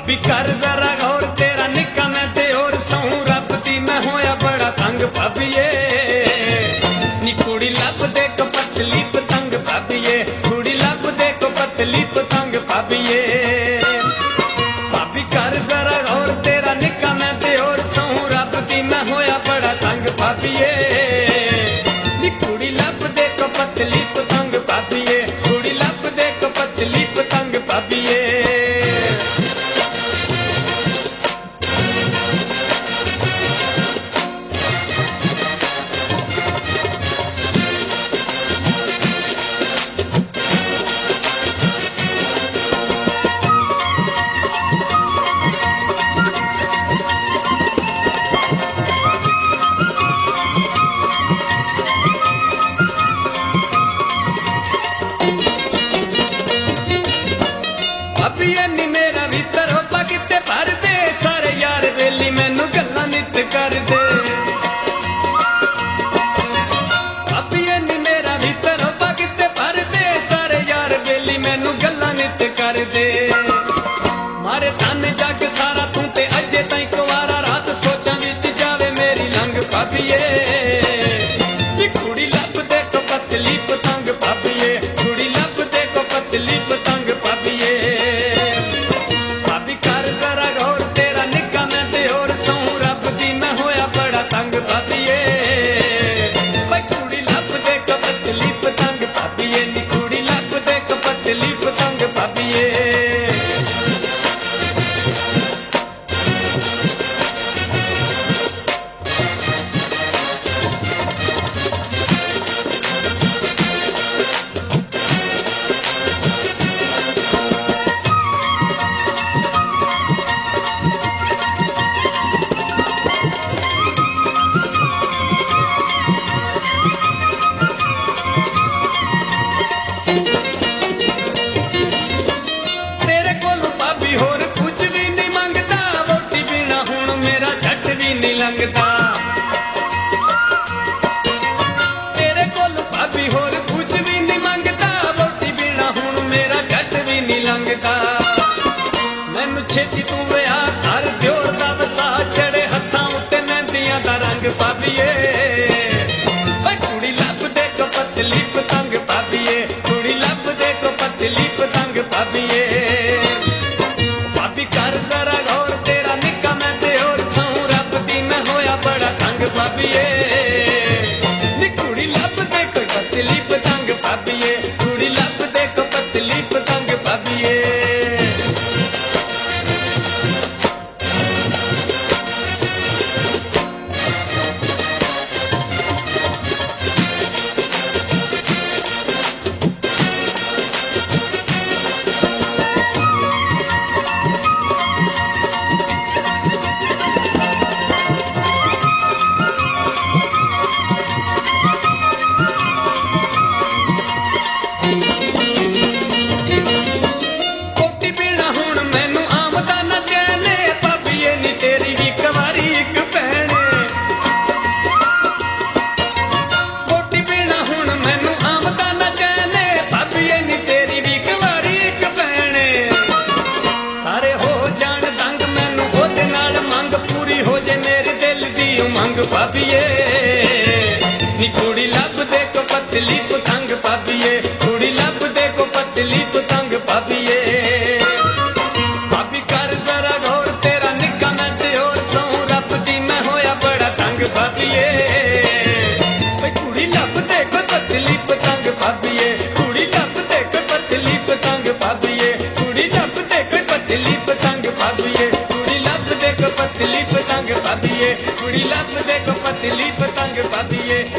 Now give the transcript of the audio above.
भाभी कर जरा गौर तेरा निक्का मैं ते और सहूं रब दी मैं होया बड़ा तंग भाभीए नी कुड़ी लब दे को पतली पतंग भाभीए कुड़ी लब दे को पतली पतंग भाभीए भाभी कर जरा गौर तेरा निक्का मैं ते और सहूं रब दी मैं होया बड़ा तंग भाभीए नी कुड़ी लब दे को पतली पतंग भाभीए कुड़ी लब दे को पतली पतंग भाभीए भाभीए नी मेरा भीतर होपा किते भर दे सारे यार बेली मैनू गल्लां नित कर दे भाभीए नी मेरा भीतर होपा किते भर दे सारे यार बेली मैनू गल्लां नित कर दे मारे तन जग सारा तू ते अजे ताईं कुवारा रात सोचां विच जावे मेरी लंघ भाभीए नी कुड़ी लब दे को पतली पतंग भाभीए कुड़ी लब दे को पतली पतंग भाभीए लगता तेरे कोल भाभी होर कुछ भी नहीं मंगता वोटी बिना हुण मेरा झट भी नहीं लंघता मैनू छेती तू विआह कर दिओर दा वसा चढ़े हत्थां उत्ते मेहंदियां दा रंग भाभीए कुड़ी लब दे को पतली पतंग भाभीए कुड़ी लब दे को पतली पतंग भाभीए भाभी कर जरा गौर तेरा निक्का मैं ते और सहूं रब दी मैं होया बड़ा तंग भाभीए नी कुड़ी लब दे कोई पतली पतंग भाभीए कुड़ी लब दे को पतली पतंग भाभीए भाभीए नी कुड़ी लब दे को पतली पतंग भाभीए कुड़ी लब दे को पतली पतंग भाभीए भाभी कर जरा गौर तेरा निक्का मैं ते और सहूं रब दी मैं होया बड़ा तंग भाभीए कुड़ी लब दे को पतली पतंग भाभीए कुड़ी लब दे को पतली पतंग भाभीए कुड़ी लब दे को पतली पतंग भाभीए कुड़ी लब दे को पतली पतंग भाभीए कुड़ी लब दे को पतली पतंग भाभीए